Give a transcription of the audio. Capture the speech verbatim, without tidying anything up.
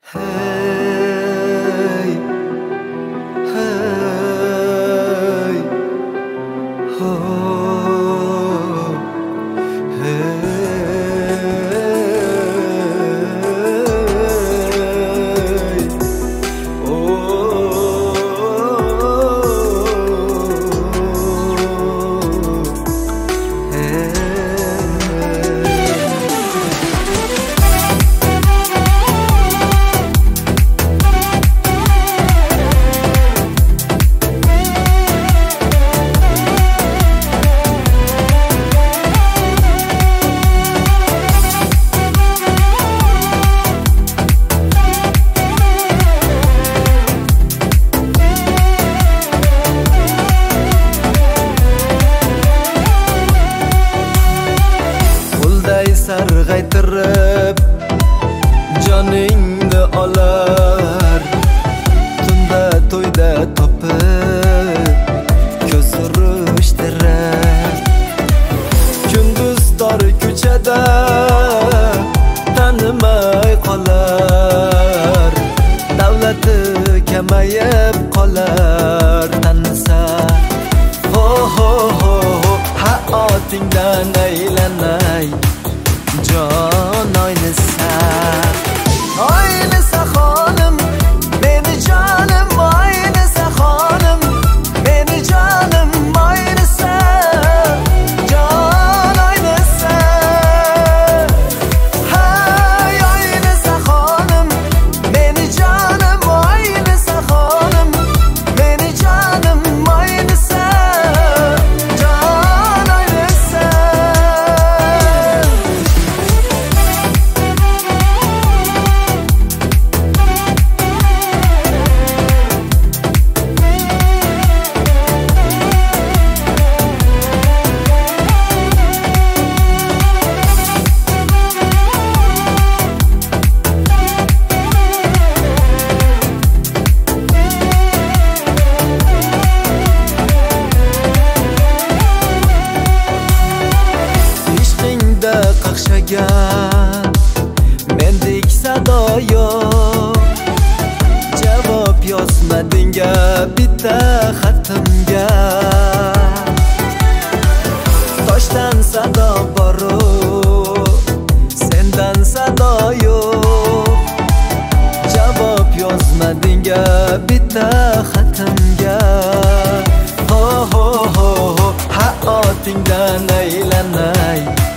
Hey, hey, oh, hey, oh, hey. Sarg'aytirib joningni olar, tunda to'yda topib ko'z urishtirar. Kunduz tor ko'chada tanimay qolar, davlati kamayib qolar tanisa. Ho ho ho hayotingdan aylanay Can oynasa, oynasa xonim, meni canım oynasa xonim, meni canım oynasa, can oynasa. Hay oynasa xonim, meni canım oynasa xonim, meni canım oynasa, can oynasa. Qaqshagan mendek sado yo'q, javob yozmading-a bitta xatimga. Toshdan sado bor-u sendan sado yo'q, javob yozmading-a bitta xatimga. Ho ho ho hayotingdan aylanay